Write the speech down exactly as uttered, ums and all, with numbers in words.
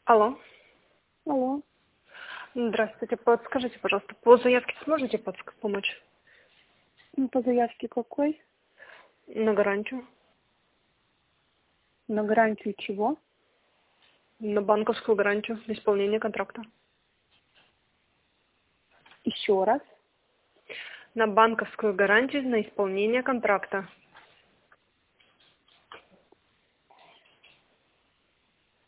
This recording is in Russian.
Алло. Алло. Здравствуйте. Подскажите, пожалуйста, по заявке сможете подск- помочь? Ну, по заявке какой? На гарантию. На гарантию чего? На банковскую гарантию на исполнение контракта. Еще раз. На банковскую гарантию на исполнение контракта.